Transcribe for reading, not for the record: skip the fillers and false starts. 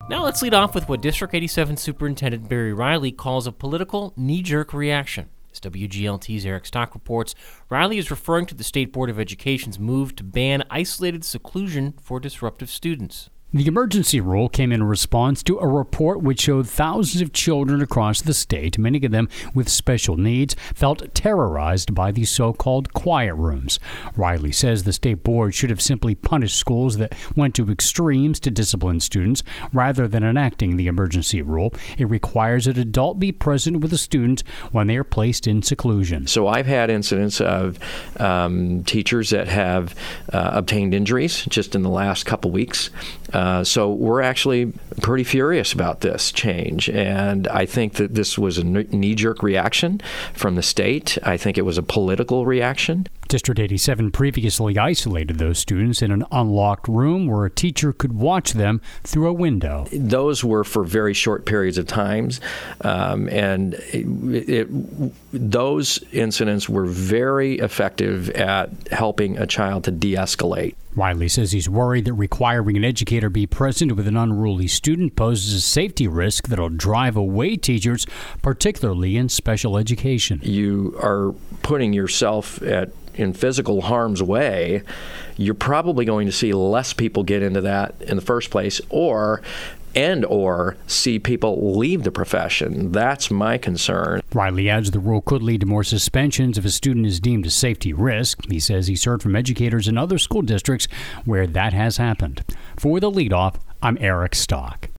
Now let's lead off with what District 87 Superintendent Barry Riley calls a political knee-jerk reaction. As WGLT's Eric Stock reports, Riley is referring to the State Board of Education's move to ban isolated seclusion for disruptive students. The emergency rule came in response to a report which showed thousands of children across the state, many of them with special needs, felt terrorized by these so-called quiet rooms. Riley says the state board should have simply punished schools that went to extremes to discipline students rather than enacting the emergency rule. It requires an adult be present with a student when they are placed in seclusion. So I've had incidents of teachers that have obtained injuries just in the last couple weeks. So we're actually pretty furious about this change, and I think that this was a knee-jerk reaction from the state. I think it was a political reaction. District 87 previously isolated those students in an unlocked room where a teacher could watch them through a window. Those were for very short periods of times, and those incidents were very effective at helping a child to de-escalate. Riley says he's worried that requiring an educator be present with an unruly student poses a safety risk that'll drive away teachers, particularly in special education. You are putting yourself in physical harm's way. You're probably going to see less people get into that in the first place, or see people leave the profession. That's my concern. Riley adds the rule could lead to more suspensions if a student is deemed a safety risk. He says he's heard from educators in other school districts where that has happened. For The Leadoff, I'm Eric Stock.